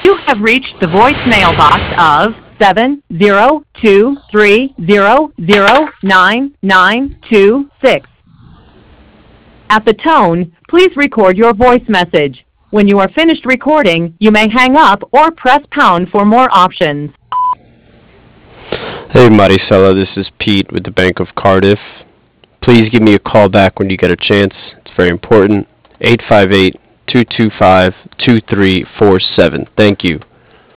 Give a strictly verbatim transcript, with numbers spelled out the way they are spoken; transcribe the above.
You have reached the voicemail box of seven zero two three zero zero nine nine two six. At the tone, please record your voice message. When you are finished recording, you may hang up or press pound for more options. Hey Maricela, this is Pete with the Bank of Cardiff. Please give me a call back when you get a chance. It's very important. eight five eight, two two five, two three four seven. Thank you.